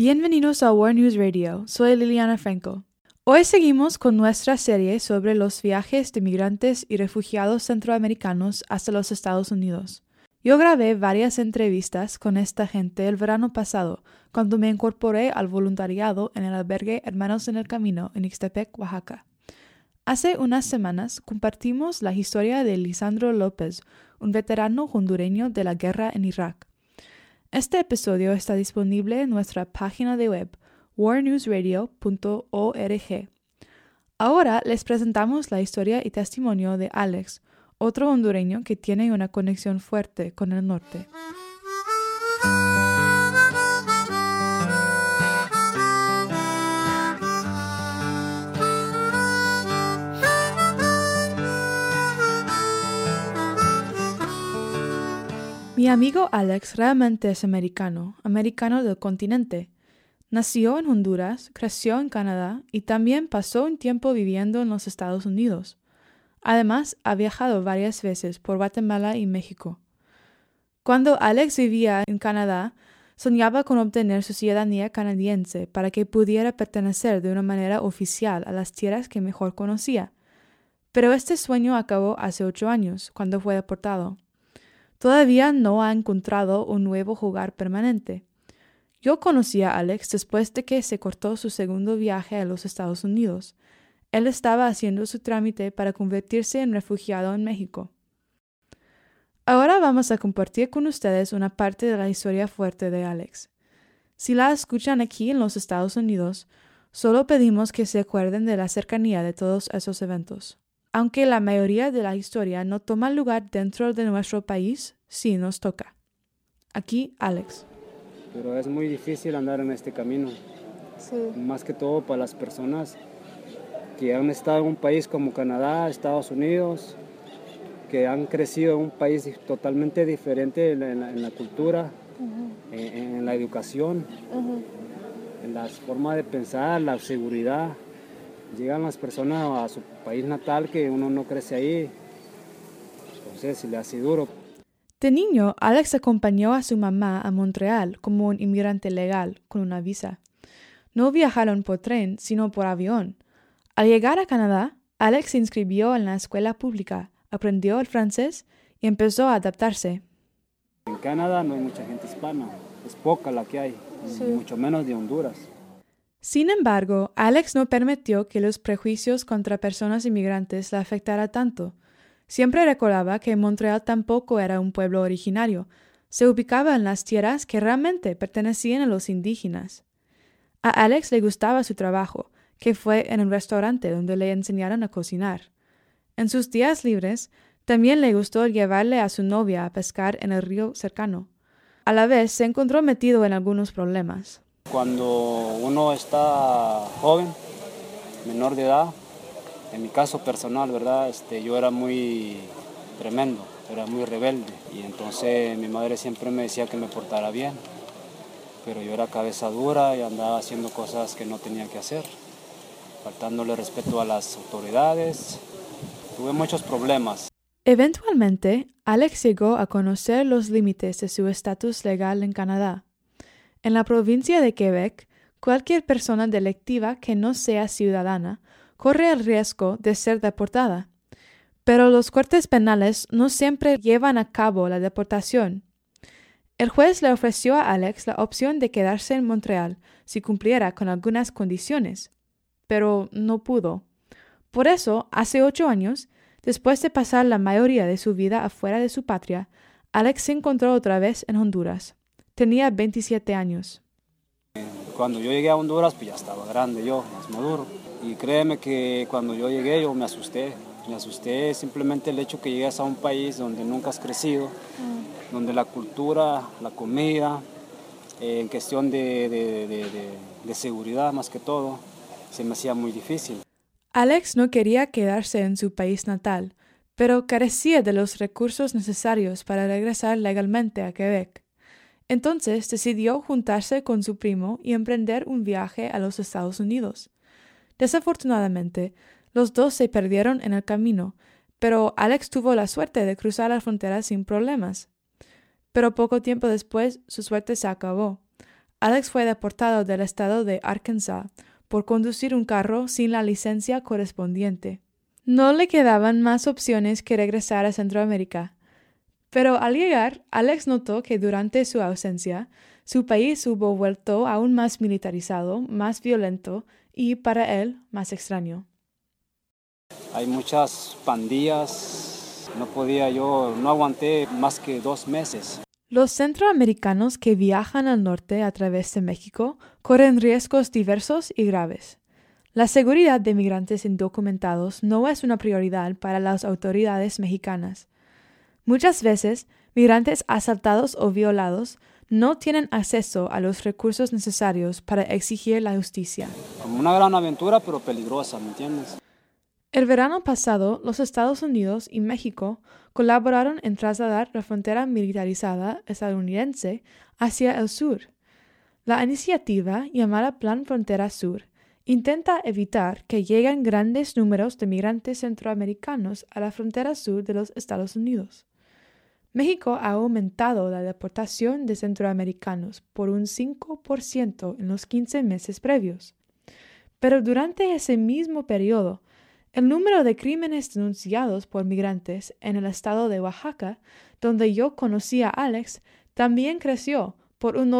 Bienvenidos a War News Radio, soy Liliana Franco. Hoy seguimos con nuestra serie sobre los viajes de migrantes y refugiados centroamericanos hasta los Estados Unidos. Yo grabé varias entrevistas con esta gente el verano pasado, cuando me incorporé al voluntariado en el albergue Hermanos en el Camino en Ixtepec, Oaxaca. Hace unas semanas compartimos la historia de Lisandro López, un veterano hondureño de la guerra en Irak. Este episodio está disponible en nuestra página de web, warnewsradio.org. Ahora les presentamos la historia y testimonio de Alex, otro hondureño que tiene una conexión fuerte con el norte. Mi amigo Alex realmente es americano del continente. Nació en Honduras, creció en Canadá y también pasó un tiempo viviendo en los Estados Unidos. Además, ha viajado varias veces por Guatemala y México. Cuando Alex vivía en Canadá, soñaba con obtener su ciudadanía canadiense para que pudiera pertenecer de una manera oficial a las tierras que mejor conocía. Pero este sueño acabó hace 8 años, cuando fue deportado. Todavía no ha encontrado un nuevo hogar permanente. Yo conocí a Alex después de que se cortó su segundo viaje a los Estados Unidos. Él estaba haciendo su trámite para convertirse en refugiado en México. Ahora vamos a compartir con ustedes una parte de la historia fuerte de Alex. Si la escuchan aquí en los Estados Unidos, solo pedimos que se acuerden de la cercanía de todos esos eventos. Aunque la mayoría de la historia no toma lugar dentro de nuestro país, sí nos toca. Aquí, Alex. Pero es muy difícil andar en este camino. Sí. Más que todo para las personas que han estado en un país como Canadá, Estados Unidos, que han crecido en un país totalmente diferente en la cultura, en la educación, en la forma de pensar, la seguridad. Llegan las personas a su país natal que uno no crece ahí, entonces se le hace duro. De niño, Alex acompañó a su mamá a Montreal como un inmigrante legal con una visa. No viajaron por tren, sino por avión. Al llegar a Canadá, Alex se inscribió en la escuela pública, aprendió el francés y empezó a adaptarse. En Canadá no hay mucha gente hispana, es poca la que hay, Sí. mucho menos de Honduras. Sin embargo, Alex no permitió que los prejuicios contra personas inmigrantes la afectara tanto. Siempre recordaba que Montreal tampoco era un pueblo originario. Se ubicaba en las tierras que realmente pertenecían a los indígenas. A Alex le gustaba su trabajo, que fue en un restaurante donde le enseñaron a cocinar. En sus días libres, también le gustó llevarle a su novia a pescar en el río cercano. A la vez, se encontró metido en algunos problemas. Cuando uno está joven, menor de edad, en mi caso personal, ¿verdad? Yo era muy tremendo, era muy rebelde y entonces mi madre siempre me decía que me portara bien, pero yo era cabeza dura y andaba haciendo cosas que no tenía que hacer, faltándole respeto a las autoridades. Tuve muchos problemas. Eventualmente, Alex llegó a conocer los límites de su estatus legal en Canadá. En la provincia de Quebec, cualquier persona delictiva que no sea ciudadana corre el riesgo de ser deportada. Pero los cortes penales no siempre llevan a cabo la deportación. El juez le ofreció a Alex la opción de quedarse en Montreal si cumpliera con algunas condiciones, pero no pudo. Por eso, hace 8 años, después de pasar la mayoría de su vida afuera de su patria, Alex se encontró otra vez en Honduras. Tenía 27 años. Cuando yo llegué a Honduras, pues ya estaba grande yo, más maduro. Y créeme que cuando yo llegué, yo me asusté. Me asusté simplemente el hecho que llegas a un país donde nunca has crecido, donde la cultura, la comida, en cuestión de seguridad más que todo, se me hacía muy difícil. Alex no quería quedarse en su país natal, pero carecía de los recursos necesarios para regresar legalmente a Quebec. Entonces decidió juntarse con su primo y emprender un viaje a los Estados Unidos. Desafortunadamente, los dos se perdieron en el camino, pero Alex tuvo la suerte de cruzar la frontera sin problemas. Pero poco tiempo después, su suerte se acabó. Alex fue deportado del estado de Arkansas por conducir un carro sin la licencia correspondiente. No le quedaban más opciones que regresar a Centroamérica. Pero al llegar, Alex notó que durante su ausencia, su país hubo vuelto aún más militarizado, más violento y, para él, más extraño. Hay muchas pandillas, no aguanté más que 2 meses. Los centroamericanos que viajan al norte a través de México corren riesgos diversos y graves. La seguridad de migrantes indocumentados no es una prioridad para las autoridades mexicanas. Muchas veces, migrantes asaltados o violados no tienen acceso a los recursos necesarios para exigir la justicia. Como una gran aventura, pero peligrosa, ¿me entiendes? El verano pasado, los Estados Unidos y México colaboraron en trasladar la frontera militarizada estadounidense hacia el sur. La iniciativa, llamada Plan Frontera Sur, intenta evitar que lleguen grandes números de migrantes centroamericanos a la frontera sur de los Estados Unidos. México ha aumentado la deportación de centroamericanos por un 5% en los 15 meses previos. Pero durante ese mismo periodo, el número de crímenes denunciados por migrantes en el estado de Oaxaca, donde yo conocí a Alex, también creció por un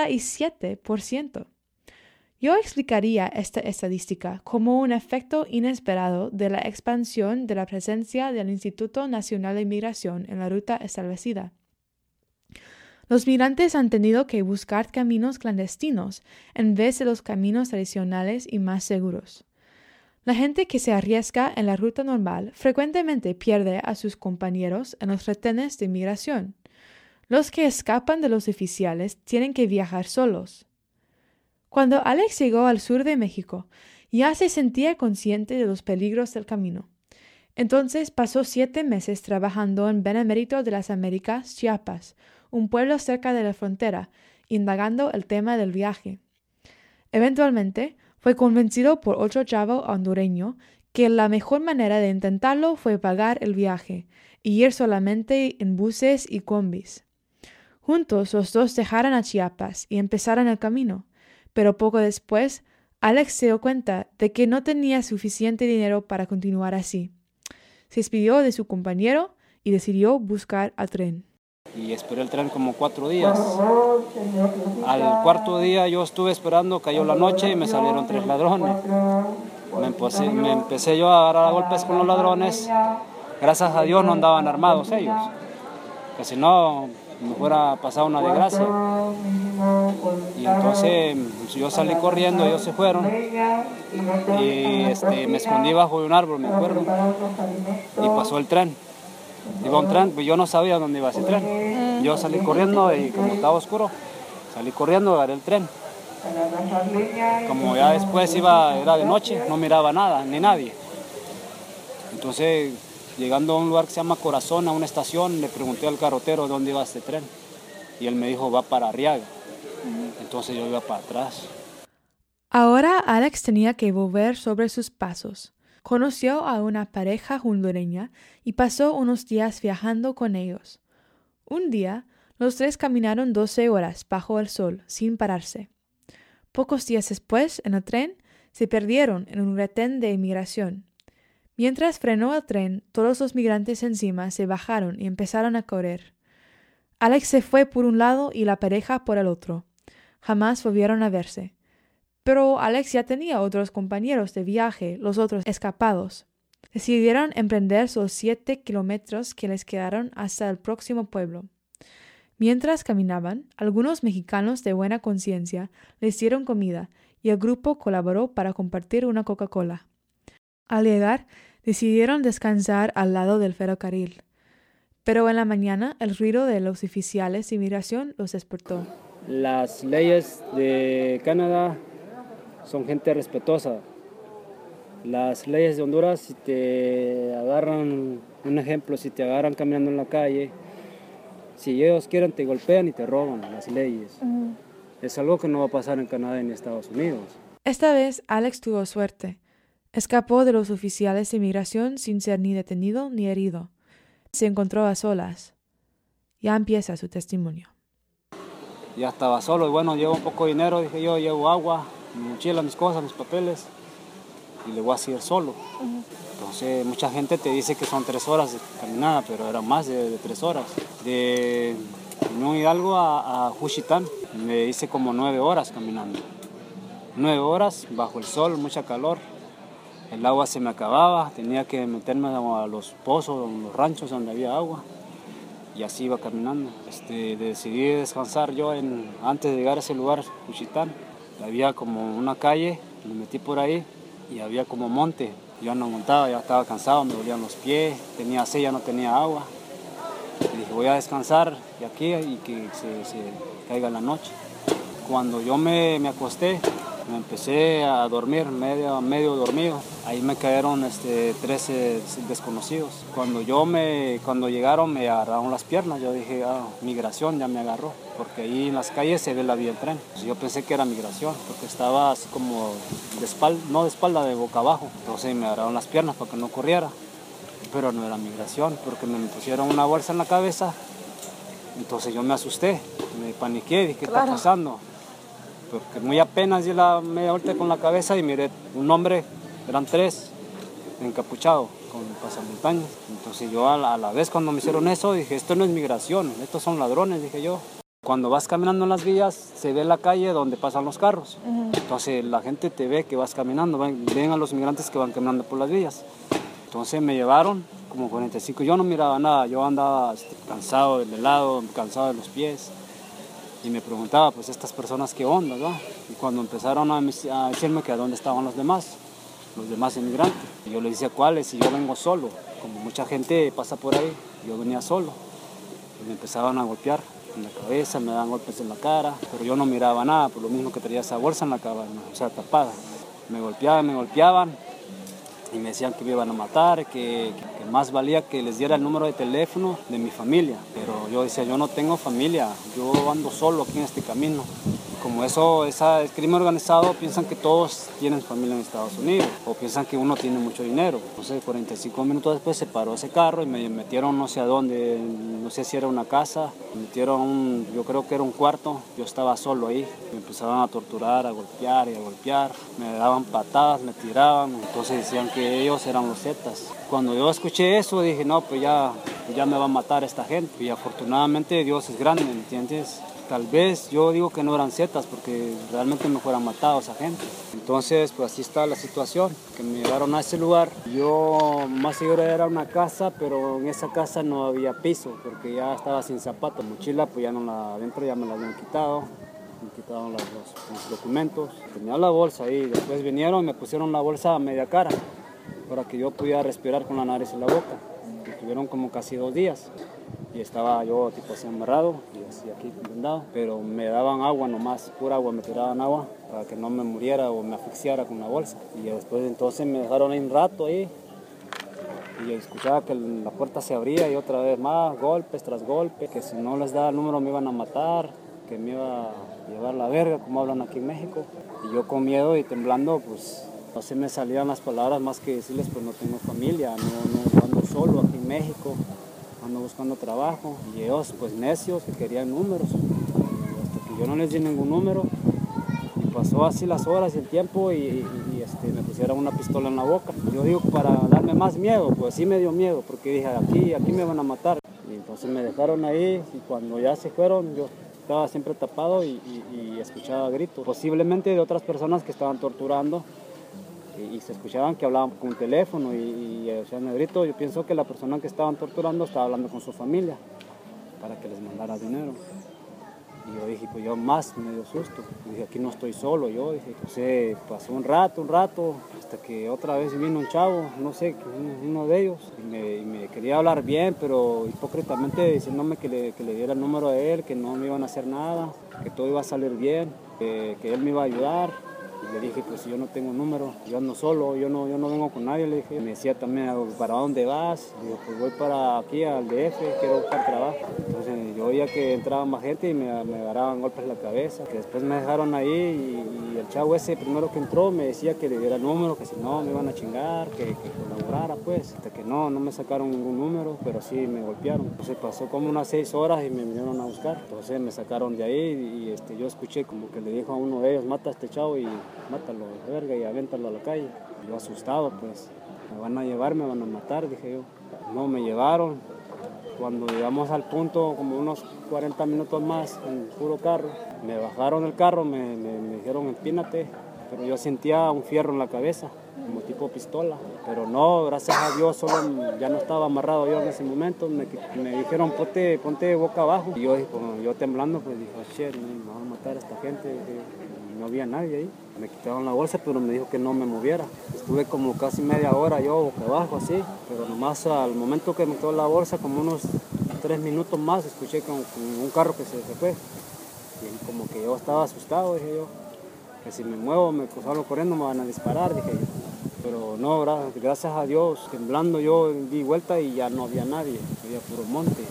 97%. Yo explicaría esta estadística como un efecto inesperado de la expansión de la presencia del Instituto Nacional de Migración en la ruta establecida. Los migrantes han tenido que buscar caminos clandestinos en vez de los caminos tradicionales y más seguros. La gente que se arriesga en la ruta normal frecuentemente pierde a sus compañeros en los retenes de migración. Los que escapan de los oficiales tienen que viajar solos. Cuando Alex llegó al sur de México, ya se sentía consciente de los peligros del camino. Entonces pasó 7 meses trabajando en Benemérito de las Américas, Chiapas, un pueblo cerca de la frontera, indagando el tema del viaje. Eventualmente, fue convencido por otro chavo hondureño que la mejor manera de intentarlo fue pagar el viaje y ir solamente en buses y combis. Juntos los dos dejaron a Chiapas y empezaron el camino, pero poco después Alex se dio cuenta de que no tenía suficiente dinero para continuar así. Se despidió de su compañero y decidió buscar al tren. Y esperé el tren como 4 días. Al 4.º día yo estuve esperando, cayó la noche y me salieron 3 ladrones. Me empecé yo a agarrar a golpes con los ladrones. Gracias a Dios no andaban armados ellos, que si no me fuera pasado una desgracia. Y entonces yo salí corriendo, ellos se fueron y me escondí bajo de un árbol, me acuerdo, y pasó el tren. Iba un tren, pues yo no sabía dónde iba ese tren. Yo salí corriendo y como estaba oscuro, salí corriendo, agarré el tren. Como ya después era de noche, no miraba nada, ni nadie. Entonces, llegando a un lugar que se llama Corazón, a una estación, le pregunté al carrotero dónde iba este tren. Y él me dijo, va para Arriaga. Entonces yo iba para atrás. Ahora Alex tenía que volver sobre sus pasos. Conoció a una pareja hondureña y pasó unos días viajando con ellos. Un día, los 3 caminaron 12 horas bajo el sol, sin pararse. Pocos días después, en el tren, se perdieron en un retén de inmigración. Mientras frenó el tren, todos los migrantes encima se bajaron y empezaron a correr. Alex se fue por un lado y la pareja por el otro. Jamás volvieron a verse. Pero Alex ya tenía otros compañeros de viaje, los otros escapados. Decidieron emprender los 7 kilómetros que les quedaron hasta el próximo pueblo. Mientras caminaban, algunos mexicanos de buena conciencia les dieron comida y el grupo colaboró para compartir una Coca-Cola. Al llegar, decidieron descansar al lado del ferrocarril. Pero en la mañana el ruido de los oficiales de inmigración los despertó. Las leyes de Canadá son gente respetuosa. Las leyes de Honduras, si te agarran, un ejemplo, si te agarran caminando en la calle, si ellos quieren te golpean y te roban las leyes. Es algo que no va a pasar en Canadá ni en Estados Unidos. Esta vez Alex tuvo suerte. Escapó de los oficiales de inmigración sin ser ni detenido ni herido. Se encontró a solas. Ya empieza su testimonio. Ya estaba solo y bueno, llevo un poco de dinero, dije yo, llevo agua, mi mochila, mis cosas, mis papeles y le voy a seguir solo. Entonces mucha gente te dice que son 3 horas de caminada, pero era más de 3 horas. De Unión Hidalgo a Juchitán me hice como 9 horas caminando. 9 horas bajo el sol, mucha calor. El agua se me acababa, tenía que meterme a los pozos, a los ranchos donde había agua. Y así iba caminando. Decidí descansar yo antes de llegar a ese lugar, Juchitán. Había como una calle, me metí por ahí y había como monte. Yo no montaba, ya estaba cansado, me dolían los pies, tenía sed, ya no tenía agua. Y dije, voy a descansar de aquí y que se caiga la noche. Cuando yo me acosté, me empecé a dormir, medio dormido. Ahí me cayeron 13 desconocidos. Cuando llegaron me agarraron las piernas. Yo dije, migración ya me agarró, porque ahí en las calles se ve la vía del tren. Entonces yo pensé que era migración, porque estaba así como no de espalda, de boca abajo. Entonces me agarraron las piernas para que no corriera. Pero no era migración, porque me pusieron una bolsa en la cabeza. Entonces yo me asusté, me paniqué, dije, ¿qué está pasando? Porque muy apenas di la media vuelta con la cabeza y miré un hombre, eran 3, encapuchado con pasamontañas. Entonces yo a la vez cuando me hicieron eso dije, esto no es migración, estos son ladrones, dije yo. Cuando vas caminando en las vías se ve la calle donde pasan los carros. Entonces la gente te ve que vas caminando, ven a los migrantes que van caminando por las vías. Entonces me llevaron como 45, yo no miraba nada, yo andaba cansado del lado, cansado de los pies. Y me preguntaba, pues, estas personas qué onda, ¿no? Y cuando empezaron a decirme que a dónde estaban los demás inmigrantes. Y yo les decía, ¿cuáles? Y yo vengo solo. Como mucha gente pasa por ahí, yo venía solo. Y me empezaban a golpear en la cabeza, me daban golpes en la cara, pero yo no miraba nada, por lo mismo que traía esa bolsa en la cabeza, o sea, tapada. Me golpeaban. Y me decían que me iban a matar, que más valía que les diera el número de teléfono de mi familia. Pero yo decía, yo no tengo familia, yo ando solo aquí en este camino. Como es crimen organizado, piensan que todos tienen familia en Estados Unidos o piensan que uno tiene mucho dinero. Entonces 45 minutos después se paró ese carro y me metieron no sé a dónde, no sé si era una casa, me metieron yo creo que era un cuarto, yo estaba solo ahí. Me empezaban a torturar, a golpear, me daban patadas, me tiraban, entonces decían que ellos eran los Zetas. Cuando yo escuché eso dije, no, pues ya me va a matar esta gente. Y afortunadamente Dios es grande, ¿me entiendes? Tal vez yo digo que no eran Zetas porque realmente me fueran matado esa gente. Entonces, pues así está la situación, que me llevaron a ese lugar. Yo más seguro era una casa, pero en esa casa no había piso porque ya estaba sin zapatos. Mochila, pues adentro ya me la habían quitado. Me quitaron los documentos. Tenía la bolsa ahí. Después vinieron y me pusieron la bolsa a media cara para que yo pudiera respirar con la nariz y la boca. Me tuvieron como casi 2 días. Y estaba yo tipo así amarrado y así aquí vendado, pero me daban agua nomás, pura agua, me tiraban agua para que no me muriera o me asfixiara con la bolsa. Y después entonces me dejaron ahí un rato ahí y yo escuchaba que la puerta se abría y otra vez más, golpes tras golpes, que si no les daba el número me iban a matar, que me iba a llevar la verga, como hablan aquí en México. Y yo con miedo y temblando, pues no se me salían las palabras más que decirles, pues no tengo familia, no ando solo aquí en México. Ando buscando trabajo y ellos pues necios que querían números, hasta que yo no les di ningún número y pasó así las horas y el tiempo y me pusieron una pistola en la boca. Yo digo para darme más miedo, pues sí me dio miedo porque dije aquí me van a matar. Y entonces me dejaron ahí y cuando ya se fueron yo estaba siempre tapado y escuchaba gritos, posiblemente de otras personas que estaban torturando. Y se escuchaban que hablaban con un teléfono y hacían el grito. Yo pienso que la persona que estaban torturando estaba hablando con su familia para que les mandara dinero. Y yo dije, pues yo más me dio susto. Y dije, aquí no estoy solo, yo dije. Entonces pasó un rato, hasta que otra vez vino un chavo, no sé, uno de ellos, y me quería hablar bien, pero hipócritamente diciéndome que le diera el número a él, que no me iban a hacer nada, que todo iba a salir bien, que él me iba a ayudar. Y le dije, pues yo no tengo número, yo ando solo, yo no vengo con nadie, le dije. Me decía también, ¿para dónde vas? Digo, pues voy para aquí al DF, quiero buscar trabajo. Entonces yo oía que entraba más gente y me agarraban golpes en la cabeza. Que después me dejaron ahí y el chavo ese primero que entró me decía que le diera el número, que si no me iban a chingar, que colaborara pues. Hasta que no me sacaron ningún número, pero sí me golpearon. Entonces pasó como unas 6 horas y me vinieron a buscar. Entonces me sacaron de ahí y yo escuché como que le dijo a uno de ellos, mata a este chavo y mátalo, verga, y avéntalo a la calle. Yo asustado pues, me van a llevar, me van a matar, dije yo. No, me llevaron. Cuando llegamos al punto, como unos 40 minutos más, en puro carro, me bajaron del carro, me dijeron empínate, pero yo sentía un fierro en la cabeza, como tipo pistola. Pero no, gracias a Dios, solo ya no estaba amarrado yo en ese momento. Me dijeron ponte boca abajo. Y yo temblando, pues dije, shit, me van a matar a esta gente. Y no había nadie ahí. Me quitaron la bolsa, pero me dijo que no me moviera. Estuve como casi media hora yo boca abajo así, pero nomás al momento que me quitó la bolsa, como unos 3 minutos más, escuché como un carro que se fue. Y como que yo estaba asustado, dije yo, que si me muevo, me salgo corriendo, me van a disparar, dije yo. Pero no, gracias a Dios, temblando yo di vuelta y ya no había nadie, había puro monte.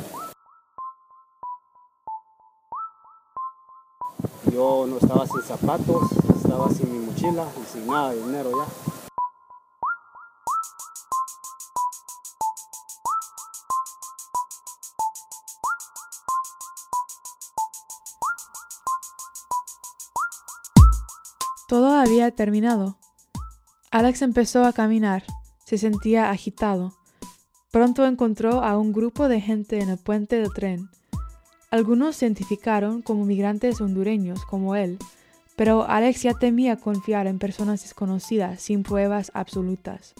Yo no estaba sin zapatos, estaba sin mi mochila y sin nada de dinero ya. Todo había terminado. Alex empezó a caminar. Se sentía agitado. Pronto encontró a un grupo de gente en el puente del tren. Algunos se identificaron como migrantes hondureños como él, pero Alex ya temía confiar en personas desconocidas sin pruebas absolutas.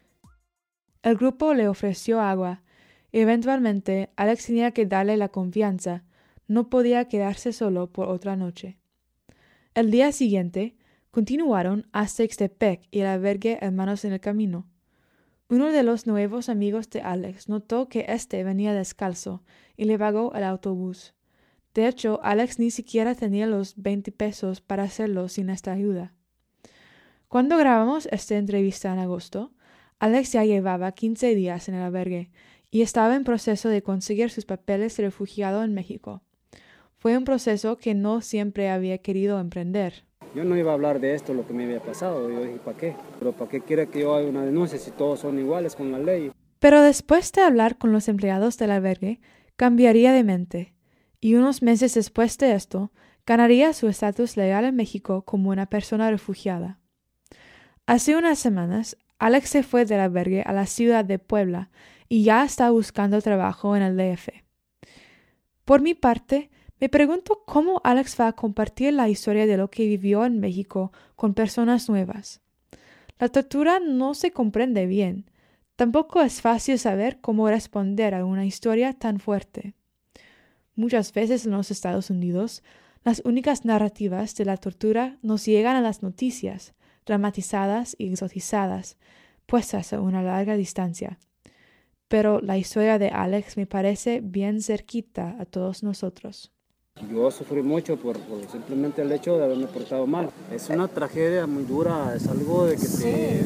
El grupo le ofreció agua y eventualmente Alex tenía que darle la confianza. No podía quedarse solo por otra noche. El día siguiente, continuaron hasta Ixtepec y el albergue Hermanos en el Camino. Uno de los nuevos amigos de Alex notó que éste venía descalzo y le pagó el autobús. De hecho, Alex ni siquiera tenía los 20 pesos para hacerlo sin esta ayuda. Cuando grabamos esta entrevista en agosto, Alex ya llevaba 15 días en el albergue y estaba en proceso de conseguir sus papeles de refugiado en México. Fue un proceso que no siempre había querido emprender. Yo no iba a hablar de esto, lo que me había pasado. Yo dije, ¿para qué? Pero ¿para qué quiere que yo haga una denuncia si todos son iguales con la ley? Pero después de hablar con los empleados del albergue, cambiaría de mente. Y unos meses después de esto, ganaría su estatus legal en México como una persona refugiada. Hace unas semanas, Alex se fue del albergue a la ciudad de Puebla y ya está buscando trabajo en el DF. Por mi parte, me pregunto cómo Alex va a compartir la historia de lo que vivió en México con personas nuevas. La tortura no se comprende bien. Tampoco es fácil saber cómo responder a una historia tan fuerte. Muchas veces en los Estados Unidos, las únicas narrativas de la tortura nos llegan a las noticias, dramatizadas y exotizadas, puestas a una larga distancia. Pero la historia de Alex me parece bien cerquita a todos nosotros. Yo sufrí mucho por simplemente el hecho de haberme portado mal. Es una tragedia muy dura, es algo de que te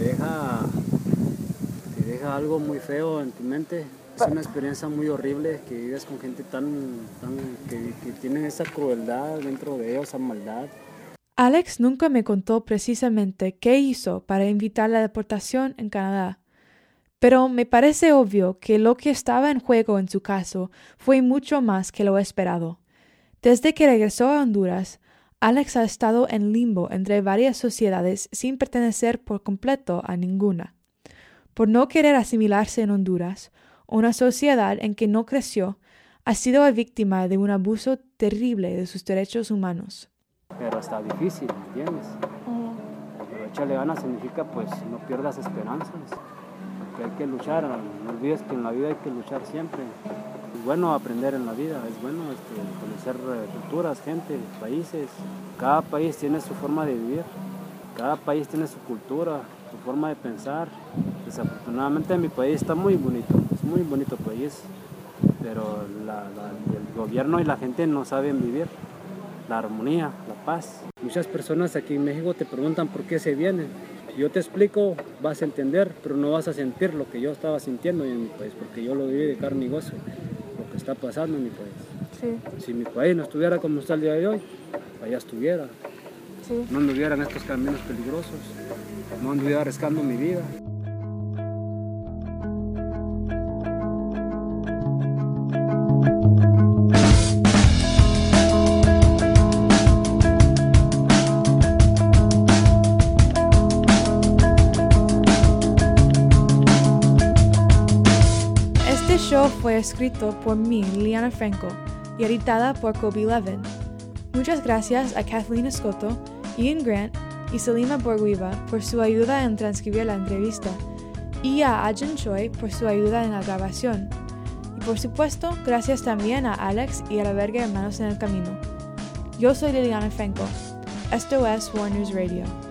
deja algo muy feo en tu mente. Es una experiencia muy horrible que vives con gente que tienen esa crueldad dentro de ellos, esa maldad. Alex nunca me contó precisamente qué hizo para evitar la deportación en Canadá. Pero me parece obvio que lo que estaba en juego en su caso fue mucho más que lo esperado. Desde que regresó a Honduras, Alex ha estado en limbo entre varias sociedades sin pertenecer por completo a ninguna. Por no querer asimilarse en Honduras, una sociedad en que no creció, ha sido víctima de un abuso terrible de sus derechos humanos. Pero está difícil, ¿me entiendes? Pero échale ganas significa pues no pierdas esperanzas. Porque hay que luchar, no olvides que en la vida hay que luchar siempre. Es bueno aprender en la vida, es bueno conocer culturas, gente, países. Cada país tiene su forma de vivir, cada país tiene su cultura, su forma de pensar. Desafortunadamente mi país está muy bonito, es muy bonito país, pero el gobierno y la gente no saben vivir. la armonía, la paz. Muchas personas aquí en México te preguntan por qué se vienen. Yo te explico, vas a entender, pero no vas a sentir lo que yo estaba sintiendo en mi país, porque yo lo viví de carne y hueso, lo que está pasando en mi país. Sí. Si mi país no estuviera como está el día de hoy, allá estuviera. Sí. No anduviera en estos caminos peligrosos, no anduviera arriesgando mi vida. Este show fue escrito por mí, Liana Franco, y editada por Kobe Levin. Muchas gracias a Kathleen Escoto, Ian Grant y Selima Borguiba por su ayuda en transcribir la entrevista, y a Ajahn Choi por su ayuda en la grabación. Y por supuesto, gracias también a Alex y al albergue Hermanos en el Camino. Yo soy Liliana Franco. Esto es War News Radio.